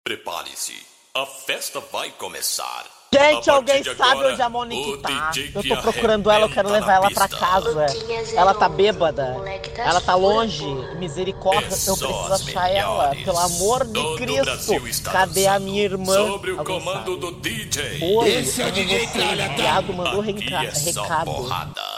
Prepare-se, a festa vai começar. Gente, alguém sabe onde a Monique tá? Eu tô procurando ela, eu quero levar ela pra casa. Ela tá bêbada, ela tá longe. Misericórdia, eu preciso achar ela. Pelo amor de Cristo, cadê a minha irmã? Sobre o comando do DJ. Oi, Esse é o DJ Tralha, tá? viado mandou Aqui é só recado. porrada.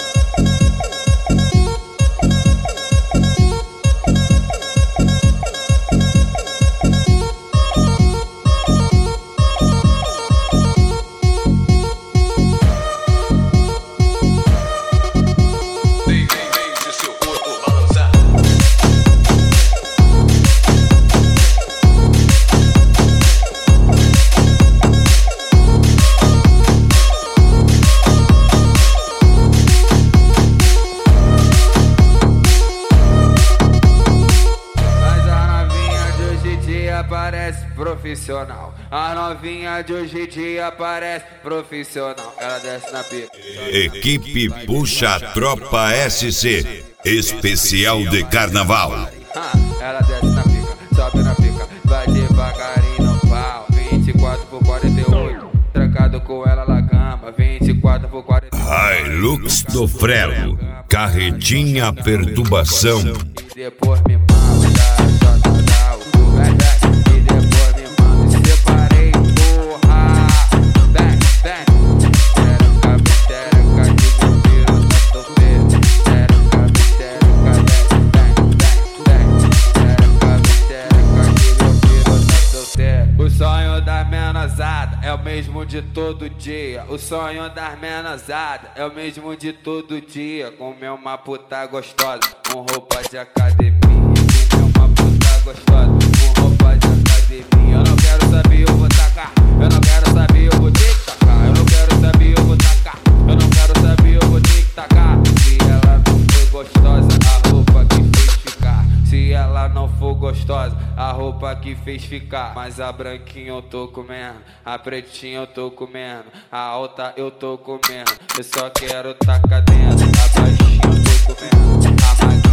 Parece profissional. A novinha de hoje em dia parece profissional. Ela desce na pica. Equipe Puxa Tropa SC, especial de carnaval. Ela desce na pica, sobe na pica, vai devagarinho no pau. 24/48, trancado com ela na cama. 24/48. Hilux do Frelo, carretinha perturbação. E depois me manda, dá o velho. O sonho das menosada é o mesmo de todo dia. O sonho das menosada é o mesmo de todo dia. Comer uma puta gostosa com roupa de academia. Comer uma puta gostosa com roupa de academia. Eu não quero saber, eu vou tacar. Eu não quero saber, eu vou ter que tacar. Eu não quero saber, eu vou tacar. Eu não quero saber, eu vou ter que tacar. Se ela não for gostosa, a roupa que fez ficar. Se ela não for gostosa, a roupa que fez ficar. Mas a branquinha eu tô comendo, a pretinha eu tô comendo, a alta eu tô comendo. Eu só quero tacar dentro, a baixinha eu tô comendo, a